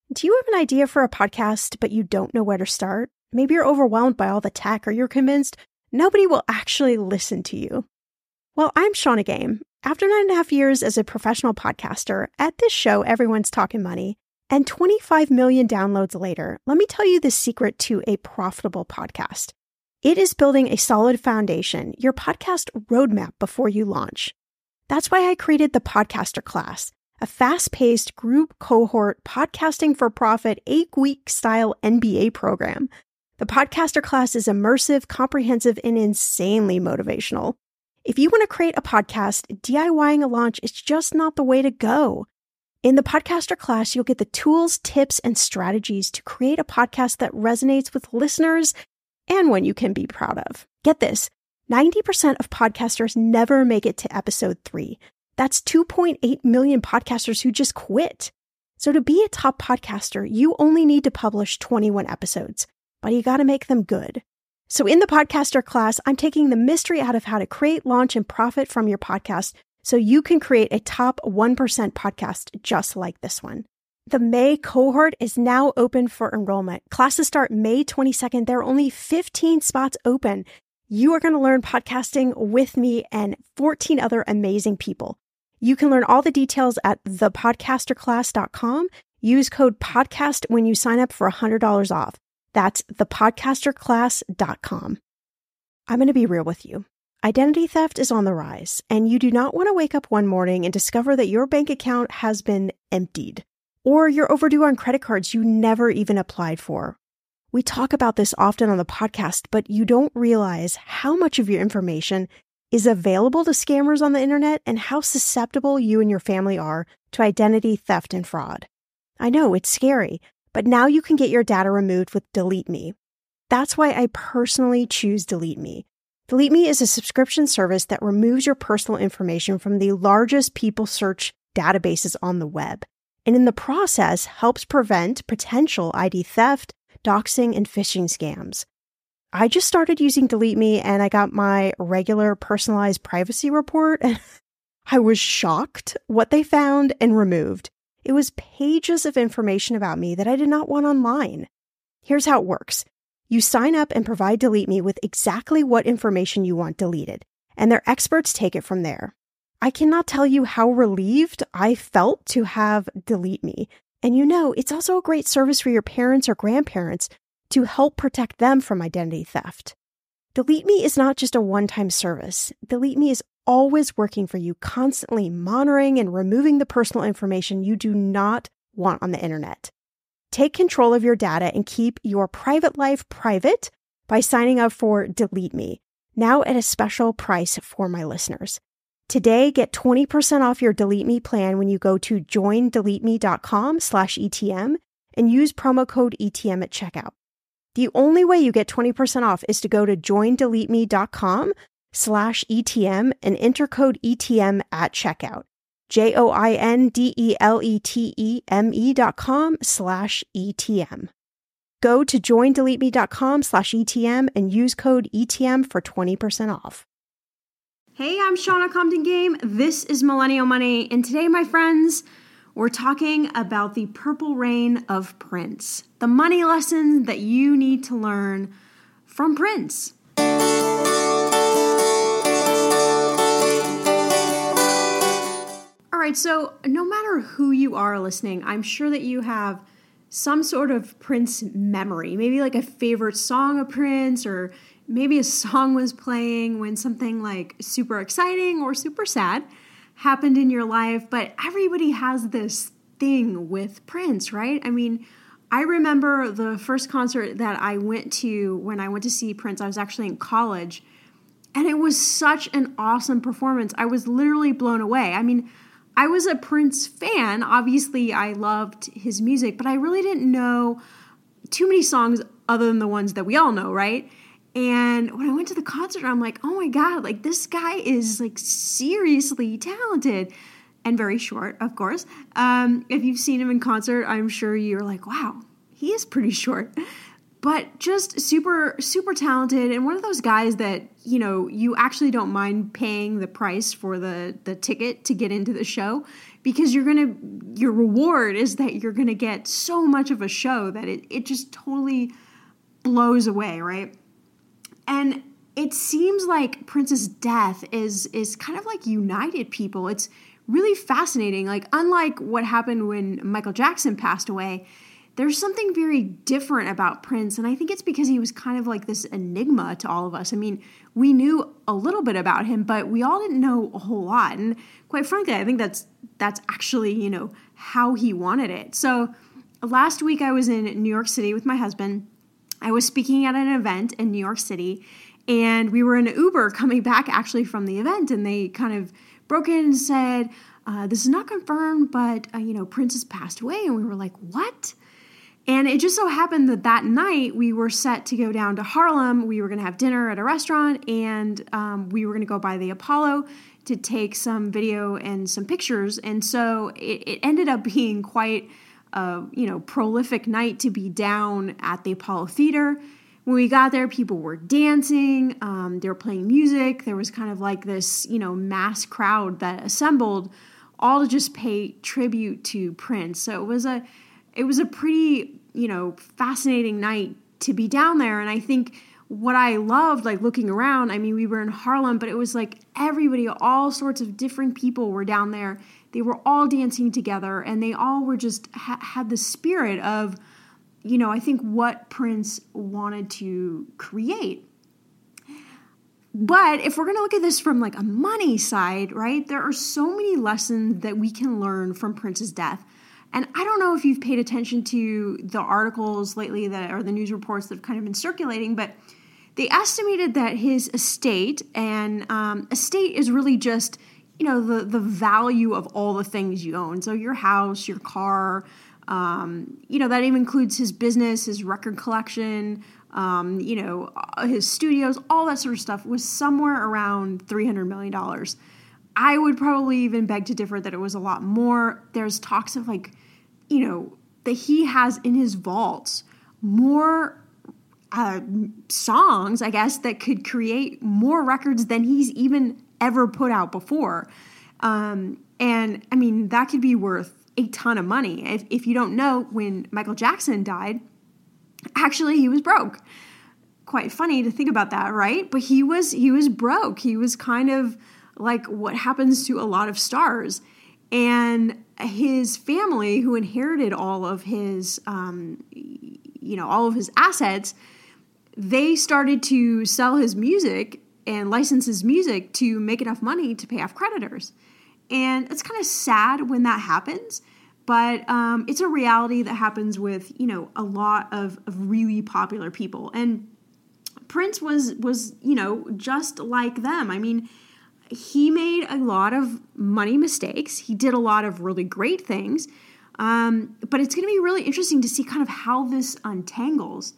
Do you have an idea for a podcast, but you don't know where to start? Maybe you're overwhelmed by all the tech, or you're convinced nobody will actually listen to you. Well, I'm Shannah Game. After 9.5 years as a professional podcaster, at this show, everyone's talking money, and 25 million downloads later, let me tell you the secret to a profitable podcast. It is building a solid foundation, your podcast roadmap before you launch. That's why I created the Podcaster Class, a fast-paced group cohort podcasting for profit 8-week style MBA program. The Podcaster Class is immersive, comprehensive, and insanely motivational. If you want to create a podcast, DIYing a launch is just not the way to go. In the Podcaster Class, you'll get the tools, tips, and strategies to create a podcast that resonates with listeners and one you can be proud of. Get this, 90% of podcasters never make it to episode 3. That's 2.8 million podcasters who just quit. So to be a top podcaster, you only need to publish 21 episodes, but you got to make them good. So in the Podcaster Class, I'm taking the mystery out of how to create, launch, and profit from your podcast so you can create a top 1% podcast just like this one. The May cohort is now open for enrollment. Classes start May 22nd. There are only 15 spots open. You are going to learn podcasting with me and 14 other amazing people. You can learn all the details at thepodcasterclass.com. Use code PODCAST when you sign up for $100 off. That's thepodcasterclass.com. I'm going to be real with you. Identity theft is on the rise, and you do not want to wake up one morning and discover that your bank account has been emptied, or you're overdue on credit cards you never even applied for. We talk about this often on the podcast, but you don't realize how much of your information is available to scammers on the internet and how susceptible you and your family are to identity theft and fraud. I know it's scary, but now you can get your data removed with Delete Me. That's why I personally choose Delete Me. Delete Me is a subscription service that removes your personal information from the largest people search databases on the web, and in the process helps prevent potential ID theft, doxing, and phishing scams. I just started using Delete Me and I got my regular personalized privacy report and I was shocked what they found and removed. It was pages of information about me that I did not want online. Here's how it works. You sign up and provide Delete Me with exactly what information you want deleted, and their experts take it from there. I cannot tell you how relieved I felt to have Delete Me. And it's also a great service for your parents or grandparents to help protect them from identity theft. Delete Me is not just a one-time service. Delete Me is always working for you, constantly monitoring and removing the personal information you do not want on the internet. Take control of your data and keep your private life private by signing up for Delete Me, now at a special price for my listeners. Today, get 20% off your Delete Me plan when you go to joindeleteme.com/ETM and use promo code ETM at checkout. The only way you get 20% off is to go to joindeleteme.com/ETM and enter code ETM at checkout. joindeleteme.com/ETM. Go to joindeleteme.com/ETM and use code ETM for 20% off. Hey, I'm Shannah Compton Game. This is Millennial Money, and today, my friends, we're talking about the Purple Rain of Prince, the money lessons that you need to learn from Prince. All right, so no matter who you are listening, I'm sure that you have some sort of Prince memory, maybe like a favorite song of Prince, or maybe a song was playing when something like super exciting or super sad happened in your life, but everybody has this thing with Prince, right? I mean, I remember the first concert that I went to when I went to see Prince. I was actually in college, and it was such an awesome performance. I was literally blown away. I mean, I was a Prince fan. Obviously, I loved his music, but I really didn't know too many songs other than the ones that we all know, right? And when I went to the concert, I'm like, oh my God, like this guy is like seriously talented and very short, of course. If you've seen him in concert, I'm sure you're like, wow, he is pretty short, but just super, super talented. And one of those guys that, you know, you actually don't mind paying the price for the ticket to get into the show because your reward is that you're going to get so much of a show that it just totally blows away, right? And it seems like Prince's death is kind of like united people. It's really fascinating. Like, unlike what happened when Michael Jackson passed away, there's something very different about Prince, and I think it's because he was kind of like this enigma to all of us. I mean, we knew a little bit about him, but we all didn't know a whole lot. And quite frankly, I think that's actually, how he wanted it. So last week I was in New York City with my husband. I was speaking at an event in New York City, and we were in an Uber coming back actually from the event, and they kind of broke in and said, this is not confirmed, but, Prince has passed away. And we were like, what? And it just so happened that night we were set to go down to Harlem. We were going to have dinner at a restaurant, and we were going to go by the Apollo to take some video and some pictures. And so it ended up being quite a prolific night to be down at the Apollo Theater. When we got there, people were dancing. They were playing music. There was kind of like this, mass crowd that assembled, all to just pay tribute to Prince. So it was a pretty, fascinating night to be down there. And I think what I loved, like looking around, I mean, we were in Harlem, but it was like everybody, all sorts of different people were down there. They were all dancing together, and they all were just had the spirit of, I think what Prince wanted to create. But if we're going to look at this from like a money side, right, there are so many lessons that we can learn from Prince's death. And I don't know if you've paid attention to the articles lately or the news reports that have kind of been circulating, but they estimated that his estate, and estate is really just, the value of all the things you own. So your house, your car, that even includes his business, his record collection, his studios, all that sort of stuff was somewhere around $300 million. I would probably even beg to differ that it was a lot more. There's talks of that he has in his vaults more songs, I guess, that could create more records than he's even ever put out before. And I mean, that could be worth a ton of money. If you don't know, when Michael Jackson died, actually he was broke. Quite funny to think about that, right? But he was broke. He was kind of like what happens to a lot of stars. And his family, who inherited all of his, all of his assets, they started to sell his music and license his music to make enough money to pay off creditors. And it's kind of sad when that happens, but it's a reality that happens with, a lot of really popular people. And Prince was just like them. I mean, he made a lot of money mistakes. He did a lot of really great things. But it's going to be really interesting to see kind of how this untangles.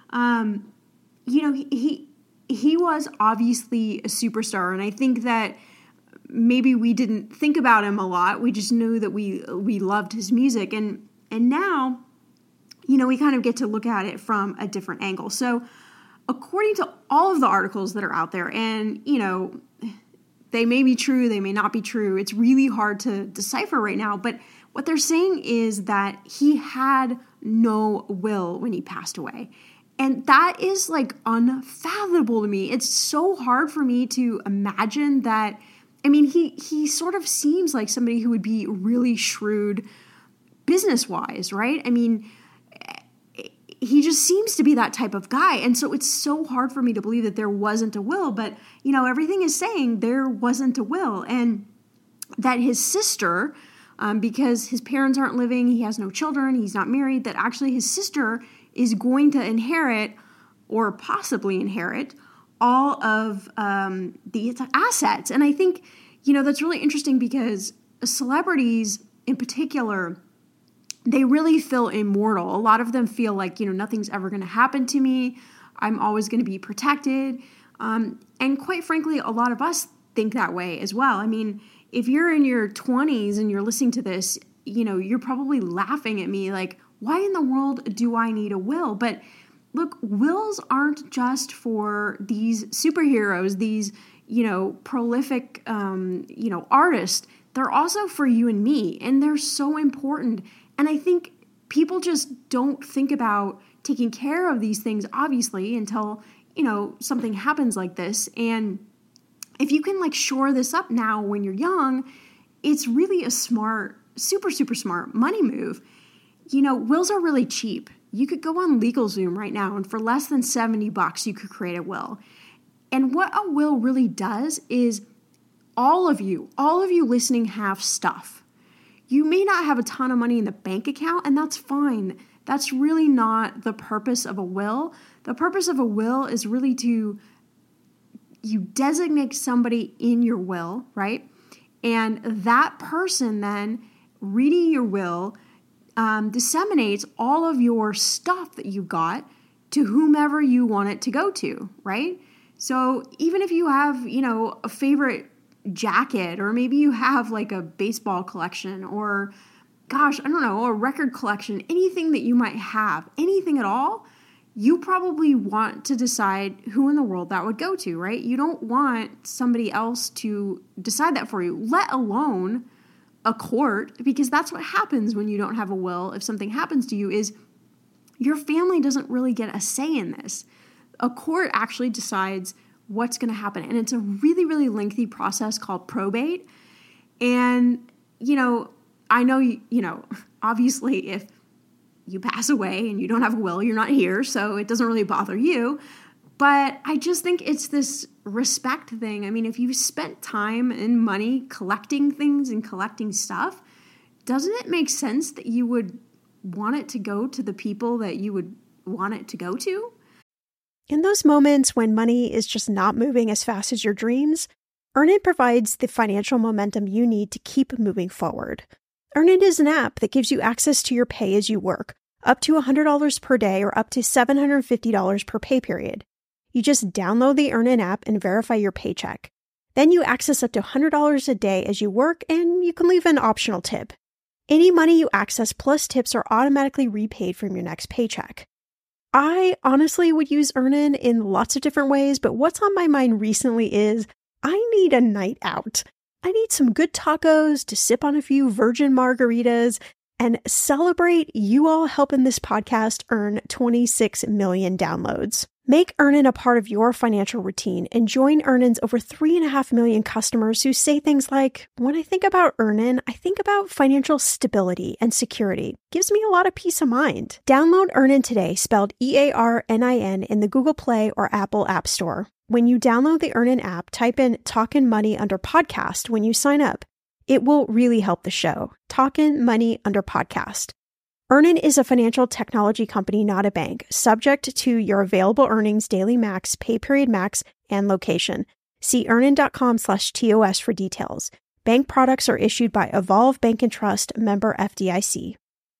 He was obviously a superstar, and I think that maybe we didn't think about him a lot. We just knew that we loved his music, and now, we kind of get to look at it from a different angle. So, according to all of the articles that are out there, and they may be true, they may not be true. It's really hard to decipher right now, but what they're saying is that he had no will when he passed away. And that is like unfathomable to me. It's so hard for me to imagine that. I mean, he sort of seems like somebody who would be really shrewd business-wise, right? I mean, he just seems to be that type of guy. And so it's so hard for me to believe that there wasn't a will. But, everything is saying there wasn't a will. And that his sister, because his parents aren't living, he has no children, he's not married, that actually his sister is going to inherit or possibly inherit all of the assets. And I think, that's really interesting because celebrities in particular, they really feel immortal. A lot of them feel like, nothing's ever going to happen to me. I'm always going to be protected. And quite frankly, a lot of us think that way as well. I mean, if you're in your 20s and you're listening to this, you're probably laughing at me like, why in the world do I need a will? But look, wills aren't just for these superheroes, these, prolific, artists. they're also for you and me, and they're so important. And I think people just don't think about taking care of these things, obviously, until, something happens like this. And if you can shore this up now when you're young, it's really a smart, super, super smart money move. Wills are really cheap. You could go on LegalZoom right now, and for less than $70, you could create a will. And what a will really does is all of you listening have stuff. You may not have a ton of money in the bank account, and that's fine. That's really not the purpose of a will. The purpose of a will is really you designate somebody in your will, right? And that person then, reading your will, disseminates all of your stuff that you got to whomever you want it to go to, right? So even if you have, a favorite jacket, or maybe you have a baseball collection, or a record collection, anything that you might have, anything at all, you probably want to decide who in the world that would go to, right? You don't want somebody else to decide that for you, let alone a court, because that's what happens when you don't have a will. If something happens to you, is your family doesn't really get a say in this. A court actually decides what's going to happen, and it's a really, really lengthy process called probate. And, I know, obviously if you pass away and you don't have a will, you're not here, so it doesn't really bother you. But I just think it's this respect thing. I mean, if you spent time and money collecting things and collecting stuff, doesn't it make sense that you would want it to go to the people that you would want it to go to? In those moments when money is just not moving as fast as your dreams, Earnin provides the financial momentum you need to keep moving forward. Earnin is an app that gives you access to your pay as you work, up to $100 per day or up to $750 per pay period. You just download the Earnin app and verify your paycheck. Then you access up to $100 a day as you work, and you can leave an optional tip. Any money you access plus tips are automatically repaid from your next paycheck. I honestly would use Earnin in lots of different ways, but what's on my mind recently is I need a night out. I need some good tacos to sip on a few virgin margaritas and celebrate you all helping this podcast earn 26 million downloads. Make Earnin a part of your financial routine and join Earnin's over 3.5 million customers who say things like, when I think about Earnin, I think about financial stability and security. Gives me a lot of peace of mind. Download Earnin today, spelled EARNIN, in the Google Play or Apple App Store. When you download the Earnin app, type in Talkin' Money under podcast when you sign up. It will really help the show. Talkin' Money under podcast. Earnin is a financial technology company, not a bank, subject to your available earnings, daily max, pay period max, and location. See earnin.com/TOS for details. Bank products are issued by Evolve Bank and Trust, member FDIC.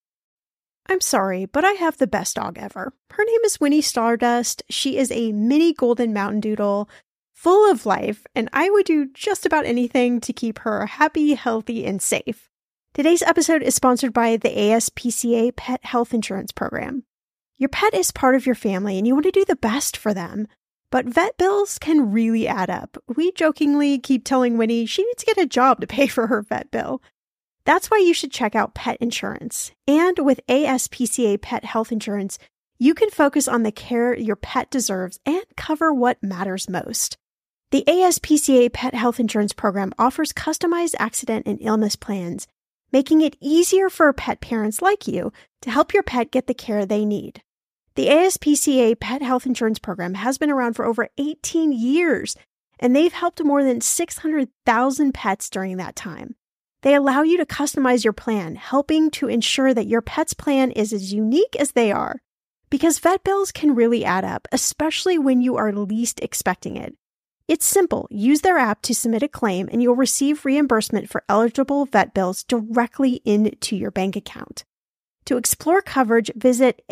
I'm sorry, but I have the best dog ever. Her name is Winnie Stardust. She is a mini golden mountain doodle, full of life, and I would do just about anything to keep her happy, healthy, and safe. Today's episode is sponsored by the ASPCA Pet Health Insurance Program. Your pet is part of your family and you want to do the best for them, but vet bills can really add up. We jokingly keep telling Winnie she needs to get a job to pay for her vet bill. That's why you should check out pet insurance. And with ASPCA Pet Health Insurance, you can focus on the care your pet deserves and cover what matters most. The ASPCA Pet Health Insurance Program offers customized accident and illness plans, making it easier for pet parents like you to help your pet get the care they need. The ASPCA Pet Health Insurance Program has been around for over 18 years, and they've helped more than 600,000 pets during that time. They allow you to customize your plan, helping to ensure that your pet's plan is as unique as they are. Because vet bills can really add up, especially when you are least expecting it. It's simple. Use their app to submit a claim and you'll receive reimbursement for eligible vet bills directly into your bank account. To explore coverage, visit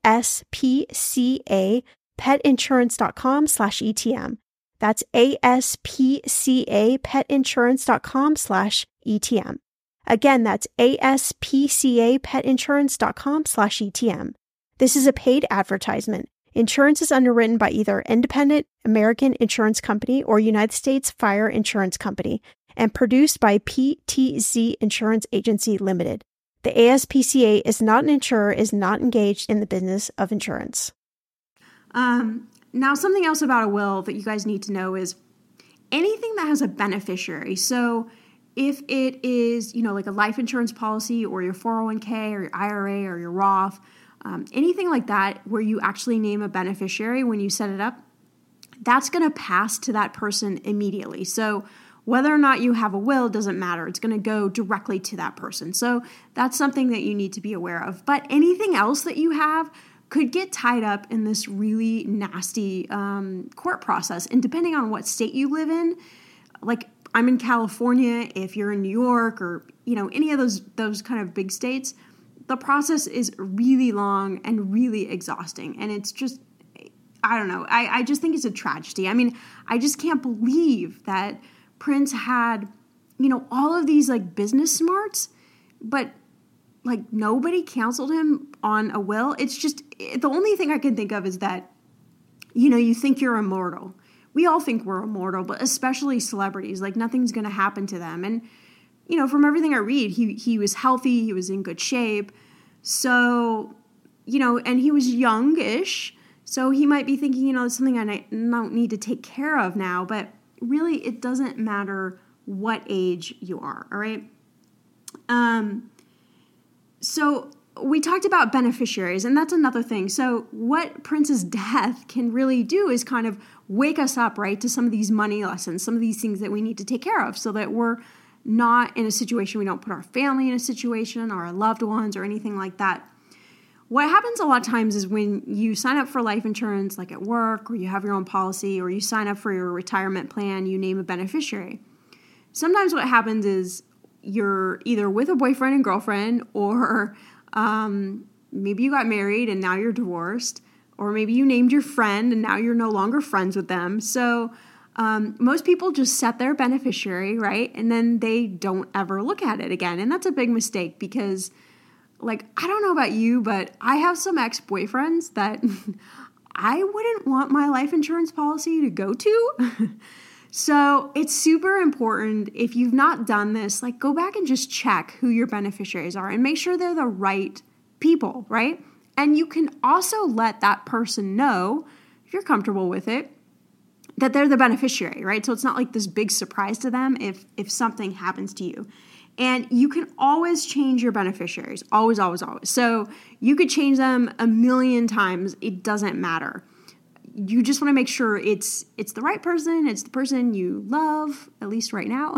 aspcapetinsurance.com/ETM. That's aspcapetinsurance.com/ETM. Again, that's aspcapetinsurance.com/ETM. This is a paid advertisement. Insurance is underwritten by either Independent American Insurance Company or United States Fire Insurance Company and produced by PTZ Insurance Agency Limited. The ASPCA is not an insurer, is not engaged in the business of insurance. Now, something else about a will that you guys need to know is anything that has a beneficiary. So if it is, like a life insurance policy or your 401k or your IRA or your Roth, anything like that where you actually name a beneficiary when you set it up, that's going to pass to that person immediately. So whether or not you have a will doesn't matter. It's going to go directly to that person. So that's something that you need to be aware of. But anything else that you have could get tied up in this really nasty court process. And depending on what state you live in, like I'm in California, if you're in New York or, any of those kind of big states, the process is really long and really exhausting. And it's just, I don't know. I just think it's a tragedy. I mean, I just can't believe that Prince had, all of these like business smarts, but like nobody counseled him on a will. It's just, the only thing I can think of is that, you think you're immortal. We all think we're immortal, but especially celebrities, like nothing's going to happen to them. And, from everything I read, he was healthy, he was in good shape. So, and he was youngish. So he might be thinking, it's something I don't need to take care of now. But really, it doesn't matter what age you are, all right? So we talked about beneficiaries, and that's another thing. So what Prince's death can really do is kind of wake us up, right, to some of these money lessons, some of these things that we need to take care of so that we're not in a situation, we don't put our family in a situation or our loved ones or anything like that. What happens a lot of times is when you sign up for life insurance, like at work, or you have your own policy, or you sign up for your retirement plan, you name a beneficiary. Sometimes what happens is you're either with a boyfriend and girlfriend, or maybe you got married and now you're divorced, or maybe you named your friend and now you're no longer friends with them. So most people just set their beneficiary, right? And then they don't ever look at it again. And that's a big mistake because, like, I don't know about you, but I have some ex-boyfriends that I wouldn't want my life insurance policy to go to. So it's super important, if you've not done this, like go back and just check who your beneficiaries are and make sure they're the right people, right? And you can also let that person know, if you're comfortable with it, that they're the beneficiary, right? So it's not like this big surprise to them if something happens to you. And you can always change your beneficiaries, always, always, always. So you could change them a million times. It doesn't matter. You just want to make sure it's the right person. It's the person you love, at least right now.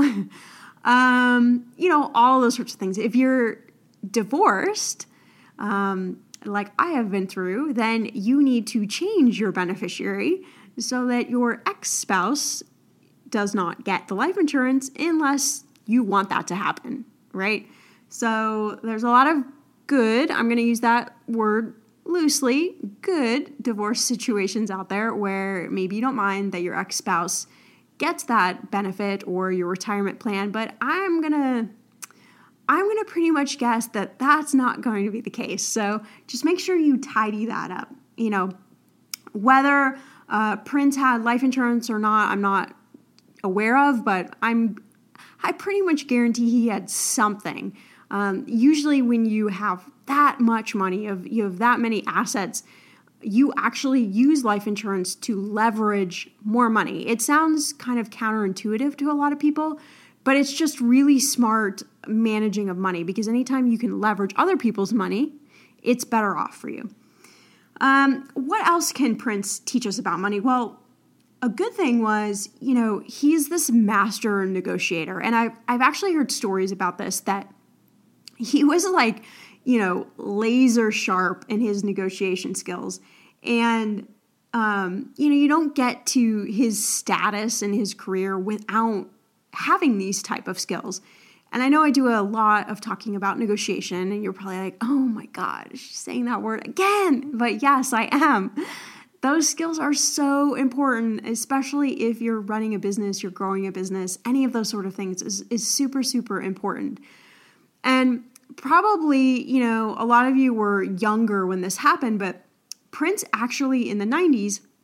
All those sorts of things. If you're divorced, like I have been through, then you need to change your beneficiary so that your ex-spouse does not get the life insurance unless you want that to happen, right? So there's a lot of good, I'm going to use that word loosely, good divorce situations out there where maybe you don't mind that your ex-spouse gets that benefit or your retirement plan, but I'm gonna pretty much guess that that's not going to be the case. So just make sure you tidy that up. Whether Prince had life insurance or not, I'm not aware of, but I pretty much guarantee he had something. Usually when you have that much money, you have that many assets, you actually use life insurance to leverage more money. It sounds kind of counterintuitive to a lot of people, but it's just really smart managing of money because anytime you can leverage other people's money, it's better off for you. What else can Prince teach us about money? Well, a good thing was, he's this master negotiator. And I've actually heard stories about this, that he was like, laser sharp in his negotiation skills. And, you don't get to his status and his career without having these type of skills. And I know I do a lot of talking about negotiation, and you're probably like, oh my God, she's saying that word again. But yes, I am. Those skills are so important, especially if you're running a business, you're growing a business, any of those sort of things is super, super important. And probably, a lot of you were younger when this happened, but Prince actually in the 90s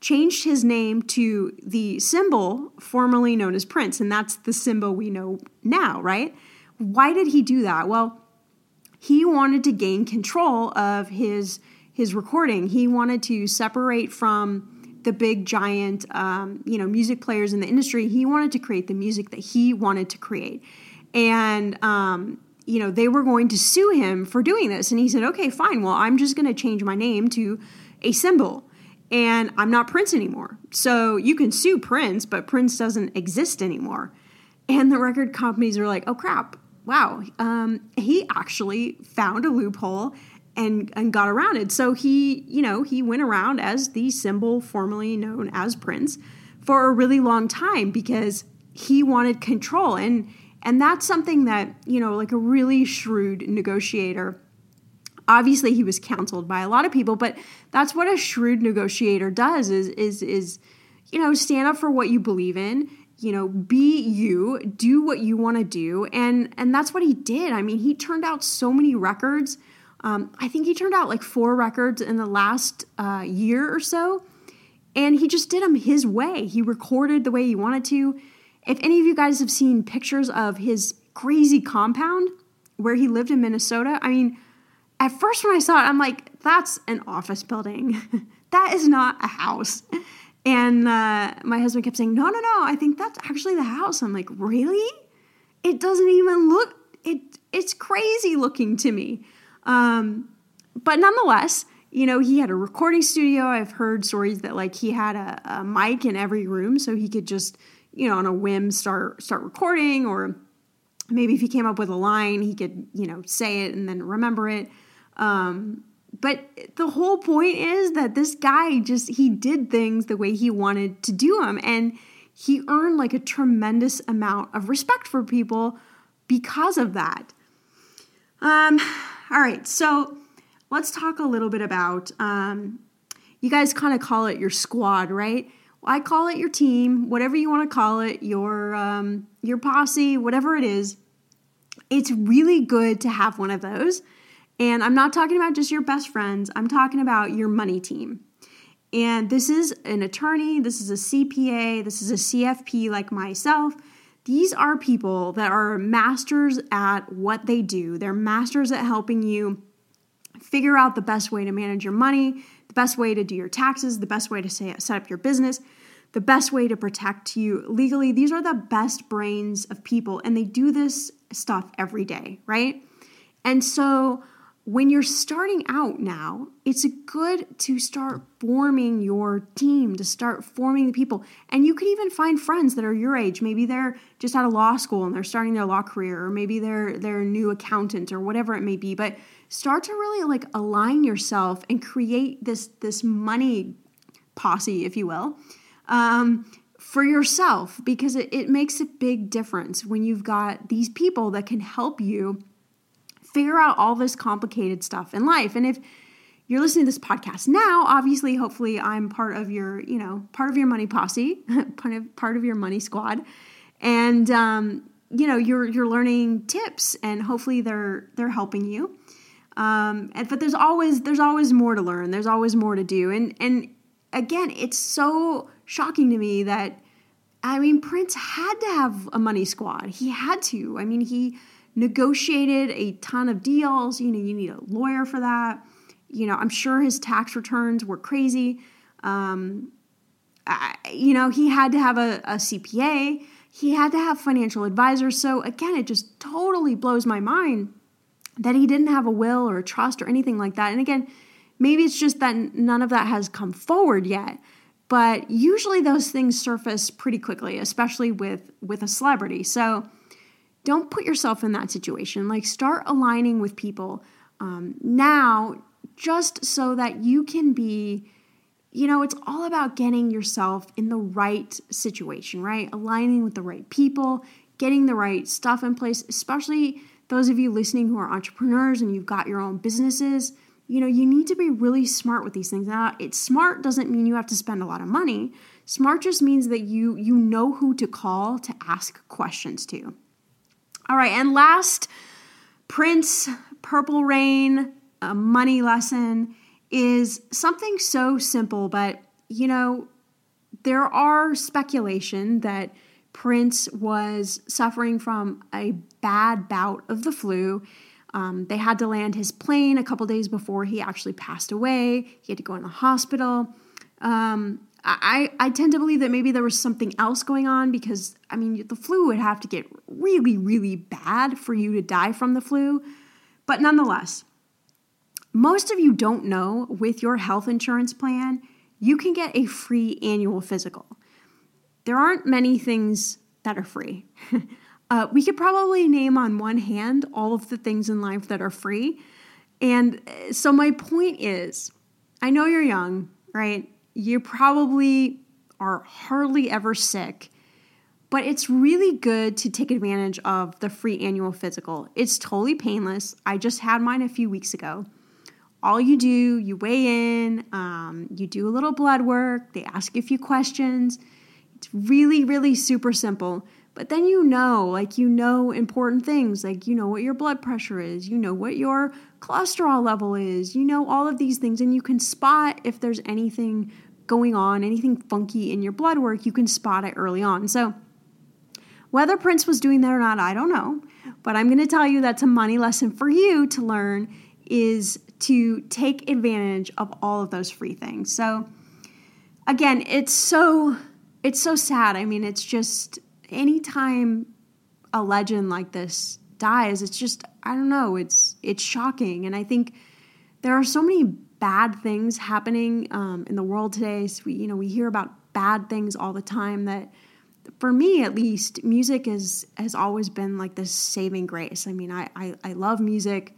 changed his name to the symbol formerly known as Prince, and that's the symbol we know now, right? Why did he do that? Well, he wanted to gain control of his recording. He wanted to separate from the big giant, music players in the industry. He wanted to create the music that he wanted to create. And, they were going to sue him for doing this. And he said, okay, fine. Well, I'm just going to change my name to a symbol. And I'm not Prince anymore. So you can sue Prince, but Prince doesn't exist anymore. And the record companies are like, oh, crap. Wow. He actually found a loophole and got around it. So he went around as the symbol formerly known as Prince for a really long time because he wanted control. And that's something that, like a really shrewd negotiator, obviously he was counseled by a lot of people, but that's what a shrewd negotiator does is stand up for what you believe in, be you, do what you want to do. And that's what he did. I mean, he turned out so many records. I think he turned out like 4 records in the last year or so. And he just did them his way. He recorded the way he wanted to. If any of you guys have seen pictures of his crazy compound where he lived in Minnesota, I mean, at first when I saw it, I'm like, that's an office building. That is not a house. And my husband kept saying, no, I think that's actually the house. I'm like, really? It doesn't even look, it's crazy looking to me. But nonetheless, he had a recording studio. I've heard stories that like he had a mic in every room so he could just, on a whim start recording, or maybe if he came up with a line, he could, say it and then remember it. But the whole point is that this guy he did things the way he wanted to do them. And he earned like a tremendous amount of respect for people because of that. All right. So let's talk a little bit about, you guys kind of call it your squad, right? Well, I call it your team, whatever you want to call it, your posse, whatever it is. It's really good to have one of those. And I'm not talking about just your best friends. I'm talking about your money team. And this is an attorney. This is a CPA. This is a CFP like myself. These are people that are masters at what they do. They're masters at helping you figure out the best way to manage your money, the best way to do your taxes, the best way to set up your business, the best way to protect you legally. These are the best brains of people, and they do this stuff every day, right? And so when you're starting out now, it's good to start forming your team, to start forming the people. And you can even find friends that are your age. Maybe they're just out of law school and they're starting their law career, or maybe they're a new accountant or whatever it may be. But start to really like align yourself and create this money posse, if you will, for yourself, because it makes a big difference when you've got these people that can help you figure out all this complicated stuff in life. And if you're listening to this podcast now, obviously, hopefully I'm part of your money posse, part of your money squad. And, you're learning tips, and hopefully they're helping you. But there's always more to learn. There's always more to do. And again, it's so shocking to me that, Prince had to have a money squad. He had to. He negotiated a ton of deals. You need a lawyer for that. I'm sure his tax returns were crazy. He had to have a CPA. He had to have financial advisors. So again, it just totally blows my mind that he didn't have a will or a trust or anything like that. And again, maybe it's just that none of that has come forward yet. But usually those things surface pretty quickly, especially with a celebrity. So don't put yourself in that situation. Like, start aligning with people now, just so that you can be, it's all about getting yourself in the right situation, right? Aligning with the right people, getting the right stuff in place, especially those of you listening who are entrepreneurs and you've got your own businesses. You need to be really smart with these things. Now, smart doesn't mean you have to spend a lot of money. Smart just means that you know who to call to ask questions to. All right, and last, Prince Purple Rain, a money lesson, is something so simple, but, there are speculation that Prince was suffering from a bad bout of the flu. They had to land his plane a couple days before he actually passed away. He had to go in the hospital. I tend to believe that maybe there was something else going on because, I mean, the flu would have to get really, really bad for you to die from the flu. But nonetheless, most of you don't know with your health insurance plan, you can get a free annual physical. There aren't many things that are free. We could probably name on one hand all of the things in life that are free. And so my point is, I know you're young, right? You probably are hardly ever sick, but it's really good to take advantage of the free annual physical. It's totally painless. I just had mine a few weeks ago. All you do, you weigh in, you do a little blood work, they ask you a few questions. It's really, really super simple. But then you know important things, like you know what your blood pressure is, you know what your cholesterol level is, you know all of these things, and you can spot if there's anything going on, anything funky in your blood work, you can spot it early on. So whether Prince was doing that or not, I don't know, but I'm going to tell you that's a money lesson for you to learn is to take advantage of all of those free things. So again, it's so sad. I mean, it's just anytime a legend like this dies, it's just, I don't know, it's shocking. And I think there are so many bad things happening in the world today. So we hear about bad things all the time that, for me at least, music has always been like this saving grace. I mean, I love music.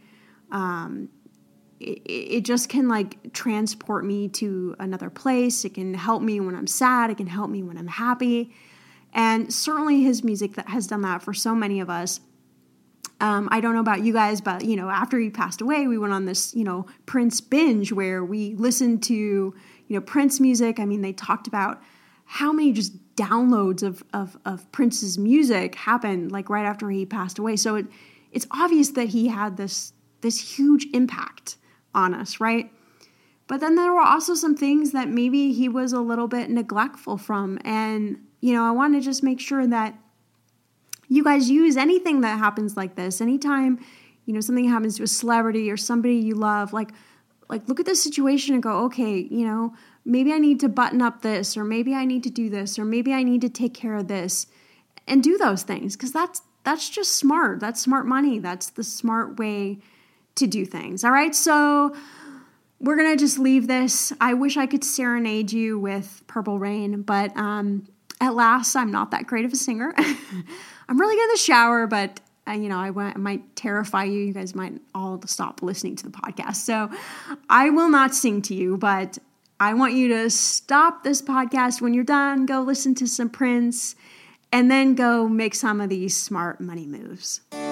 It just can like transport me to another place. It can help me when I'm sad. It can help me when I'm happy. And certainly his music that has done that for so many of us. I don't know about you guys, but, after he passed away, we went on this, Prince binge where we listened to, Prince music. I mean, they talked about how many just downloads of Prince's music happened like right after he passed away. So it's obvious that he had this huge impact on us, right? But then there were also some things that maybe he was a little bit neglectful from. And, I want to just make sure that you guys use anything that happens like this. Anytime, something happens to a celebrity or somebody you love, like look at the situation and go, okay, maybe I need to button up this, or maybe I need to do this, or maybe I need to take care of this, and do those things. Because that's just smart. That's smart money. That's the smart way to do things. All right. So we're going to just leave this. I wish I could serenade you with Purple Rain, but, at last, I'm not that great of a singer. I'm really good in the shower, but I might terrify you. You guys might all stop listening to the podcast. So I will not sing to you, but I want you to stop this podcast when you're done, go listen to some Prince, and then go make some of these smart money moves.